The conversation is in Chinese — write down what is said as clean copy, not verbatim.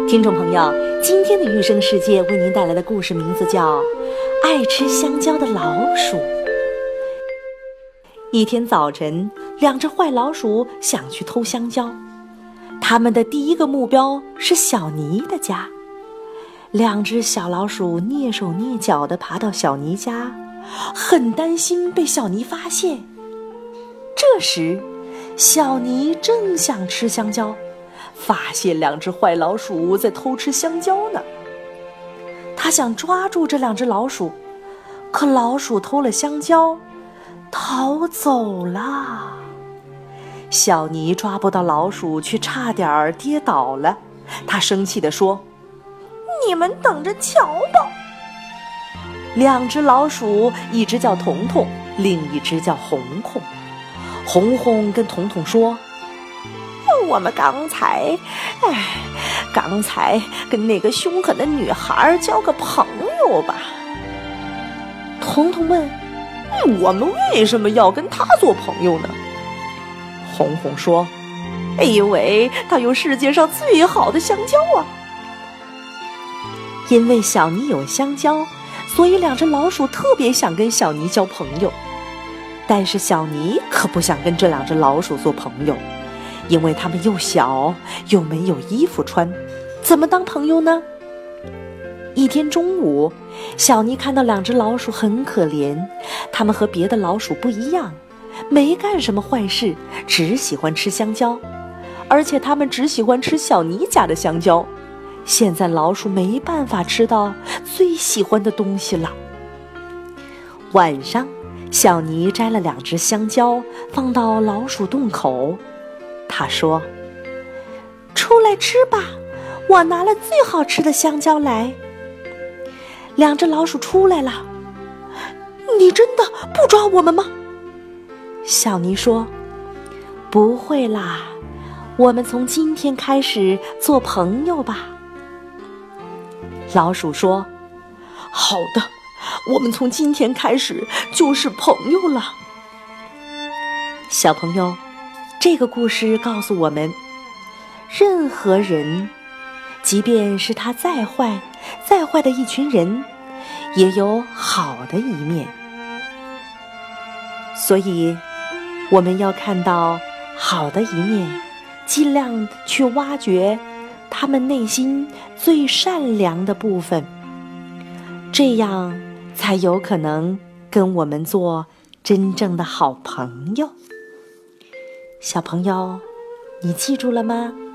听众朋友，今天的育生世界为您带来的故事名字叫《爱吃香蕉的老鼠》。一天早晨，两只坏老鼠想去偷香蕉，他们的第一个目标是小尼的家。两只小老鼠蹑手蹑脚地爬到小尼家，很担心被小尼发现。这时，小尼正想吃香蕉，发现两只坏老鼠在偷吃香蕉呢。他想抓住这两只老鼠，可老鼠偷了香蕉，逃走了。小尼抓不到老鼠，却差点跌倒了。他生气地说：“你们等着瞧吧！”两只老鼠，一只叫彤彤，另一只叫红红。红红跟彤彤说：“我们刚才跟那个凶狠的女孩交个朋友吧。”彤彤问：“我们为什么要跟她做朋友呢？”红红说：“因为她有世界上最好的香蕉啊。”因为小尼有香蕉，所以两只老鼠特别想跟小尼交朋友。但是小尼可不想跟这两只老鼠做朋友，因为它们又小又没有衣服穿，怎么当朋友呢？一天中午，小尼看到两只老鼠很可怜，它们和别的老鼠不一样，没干什么坏事，只喜欢吃香蕉，而且它们只喜欢吃小尼家的香蕉。现在老鼠没办法吃到最喜欢的东西了。晚上，小尼摘了两只香蕉放到老鼠洞口，他说：“出来吃吧，我拿了最好吃的香蕉来。”两只老鼠出来了。“你真的不抓我们吗？”小尼说：“不会啦，我们从今天开始做朋友吧。”老鼠说：“好的，我们从今天开始就是朋友了。”小朋友，这个故事告诉我们，任何人，即便是他再坏的一群人，也有好的一面。所以，我们要看到好的一面，尽量去挖掘他们内心最善良的部分，这样才有可能跟我们做真正的好朋友。小朋友，你记住了吗？